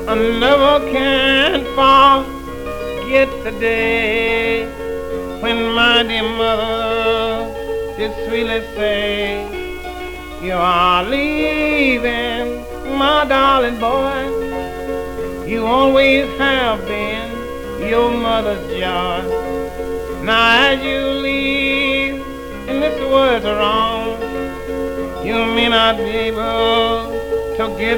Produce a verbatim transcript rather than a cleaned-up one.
I never can forget the day when my dear mother did sweetly say, you are leaving, my darling boy. You always have been your mother's joy. Now as you leave, and this word's wrong, you may not be able to get